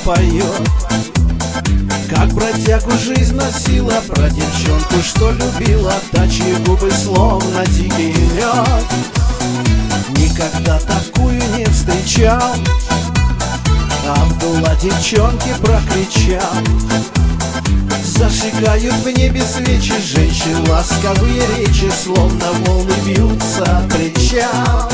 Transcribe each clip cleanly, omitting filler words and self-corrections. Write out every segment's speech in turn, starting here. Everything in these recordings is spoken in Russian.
поет, как бродягу жизнь носила, про девчонку, что любила, та, чьи губы словно дикий лед. Никогда такую не встречал, Абдулла девчонке прокричал. Зажигают в небе свечи женщин ласковые речи, словно волны бьются о причал.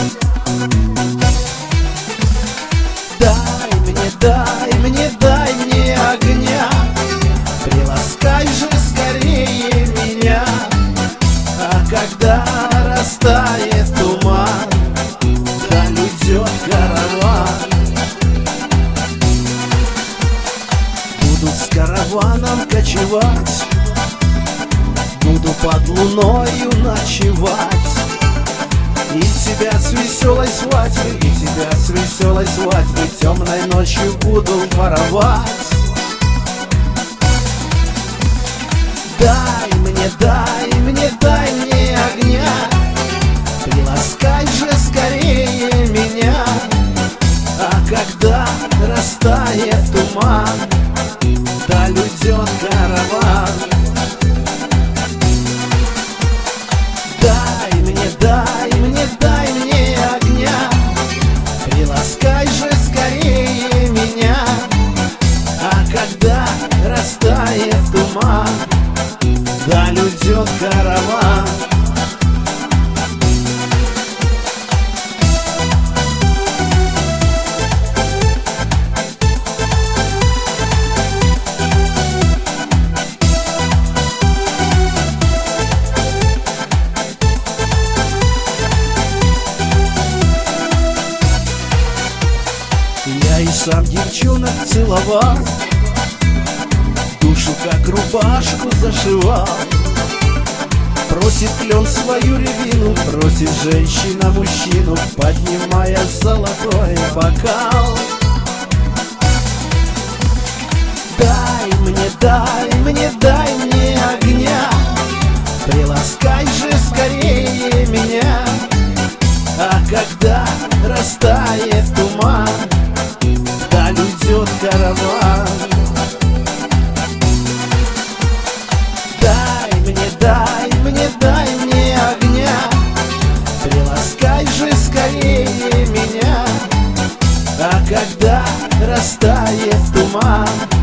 Дай мне огня, приласкай же скорее меня. А когда растает туман, вдаль уйдет караван. Буду с караваном кочевать, буду под луною ночевать. И тебя с веселой свадьбы, и тебя с веселой свадьбы темной ночью буду воровать. Дай мне огня, приласкай же скорее меня. А когда растает туман, вдаль уйдет караван. Дай мне огня, приласкай же скорее меня. А когда растает туман, вдаль уйдет караван. Я и сам девчонок целовал, душу как рубашку зашивал. Просит клен свою рябину, просит женщина мужчину, поднимая золотой бокал. Дай мне огня, приласкай же скорее меня. А когда растает туман, вдаль уйдет караван. Дай мне огня, приласкай же скорее меня. А когда растает туман,